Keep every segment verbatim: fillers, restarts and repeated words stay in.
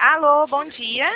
Alô, bom dia.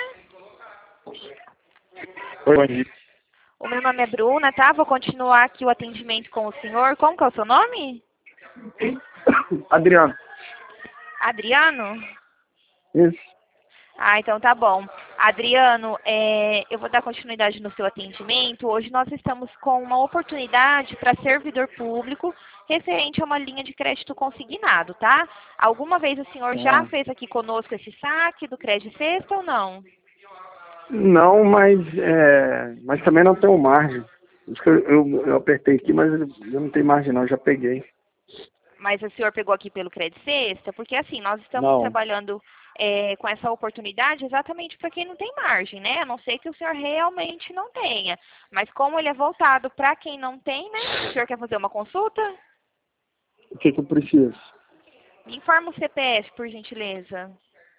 Oi, bom dia. O meu nome é Bruna, tá? Vou continuar aqui o atendimento com o senhor. Como que é o seu nome? Adriano. Adriano? Isso. Ah, então tá bom. Adriano, é, eu vou dar continuidade no seu atendimento. Hoje nós estamos com uma oportunidade para servidor público referente a uma linha de crédito consignado, tá? Alguma vez o senhor já Ah, fez aqui conosco esse saque do Crédito Sexta ou não? não, mas, é, mas também não tenho margem. Por isso que eu, eu, eu apertei aqui, mas eu não tenho margem não, eu já peguei. Mas o senhor pegou aqui pelo Crédito Sexta? Porque assim, nós estamos Não. trabalhando é, com essa oportunidade exatamente para quem não tem margem, né? A não ser que o senhor realmente não tenha. Mas como ele é voltado para quem não tem, né? O senhor quer fazer uma consulta? O que que eu preciso? Me informa o C P F, por gentileza.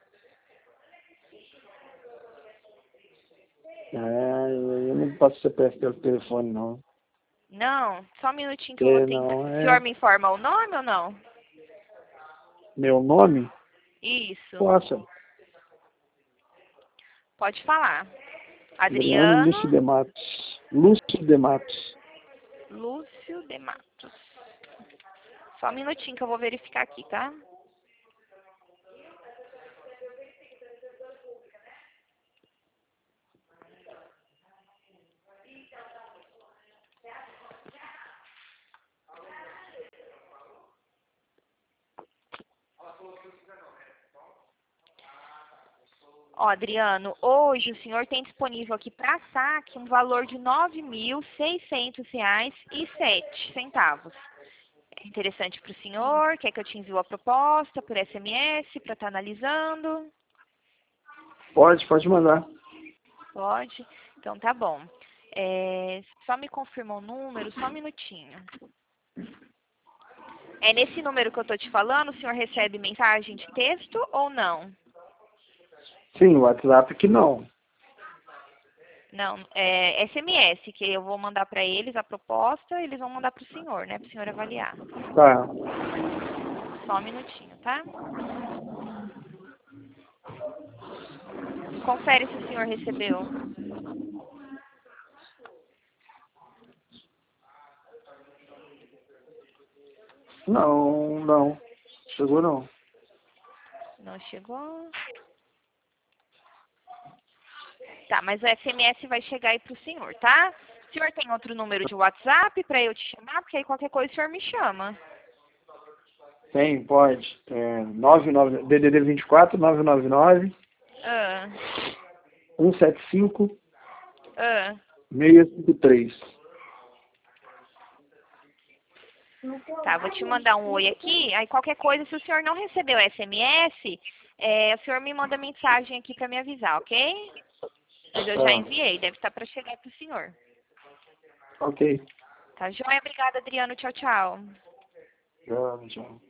É, eu não passo C P F pelo telefone, não. Não, só um minutinho que eu vou É, tentar. não, O senhor é me informa o nome ou não? meu nome? Isso, Posso. pode falar. Adriano Adriano Lúcio de Matos. Lúcio de Matos. Lúcio de Matos. Só um minutinho que eu vou verificar aqui, tá? Ó, Adriano, hoje o senhor tem disponível aqui para saque um valor de nove mil seiscentos reais e sete centavos. É interessante para o senhor? Quer que eu te envie a proposta por S M S para estar analisando? Pode, pode mandar. Pode? Então tá bom. É, só me confirma o número, só um minutinho. É nesse número que eu estou te falando, o senhor recebe mensagem de texto ou não? Sim, o WhatsApp que não. Não, é S M S, que eu vou mandar para eles a proposta, eles vão mandar para o senhor, né, para o senhor avaliar. Tá. Só um minutinho, tá? Confere se o senhor recebeu. Não, não. Chegou não. Não chegou? Tá, mas o S M S vai chegar aí pro senhor, tá? O senhor tem outro número de WhatsApp para eu te chamar? Porque aí qualquer coisa o senhor me chama. Tem, pode. É, nove nove D D D vinte e quatro, nove nove nove, Ah, um sete cinco, ah. seis cinco três. Tá, vou te mandar um oi aqui. Aí qualquer coisa, se o senhor não recebeu o S M S, é, o senhor me manda mensagem aqui para me avisar, ok? Mas eu já Tá. enviei, deve estar para chegar pro senhor. Ok. Tá joia? Obrigada, Adriano. Tchau, tchau. Tchau, tchau.